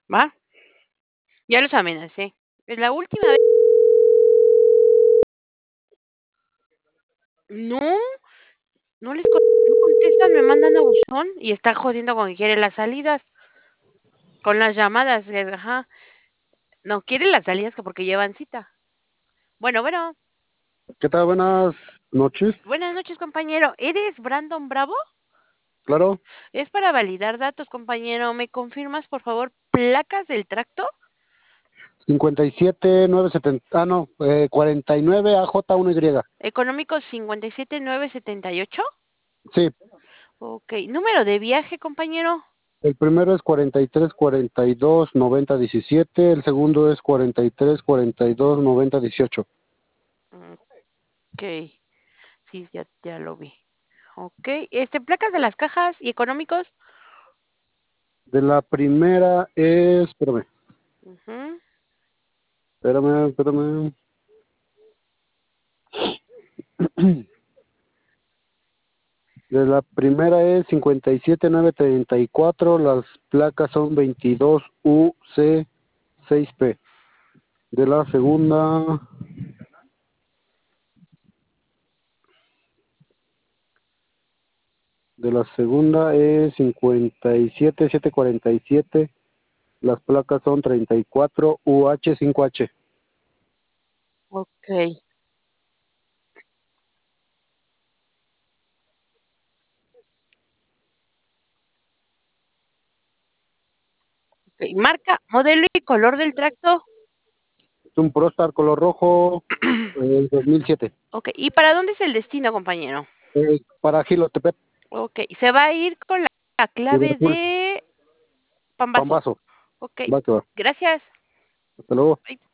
¿va? Ya los amenacé. Es la última vez. No, no contestan, me mandan a buzón y está jodiendo con que quiere las salidas, con las llamadas, ajá. No, quiere las salidas que porque llevan cita. Bueno, bueno, ¿Qué tal? Buenas noches. buenas noches, compañero. ¿Eres Brandon Bravo? Claro, Es para validar datos, compañero. ¿Me confirmas, por favor, placas del tracto? 57970. Ah, no, 49 AJ1Y. Económico 57978. Sí, Ok, número de viaje, compañero. el primero es 43429017, el segundo es 43429018. Ok, sí, ya lo vi. Ok, placas de las cajas y económicos. De la primera es, Ujú. espérame. De la primera es 57934, las placas son 22UC6P. De la segunda es 57747. Las placas son 34UH5H. Ok, ok. Marca, modelo y color del tracto. Es un Prostar color rojo 2007. Ok, ¿y para dónde es el destino, compañero? Para Gilotepet, Ok, se va a ir con la clave Liverpool, de Pambazo. Pambazo. Ok, Va que va. gracias. Hasta luego. Bye.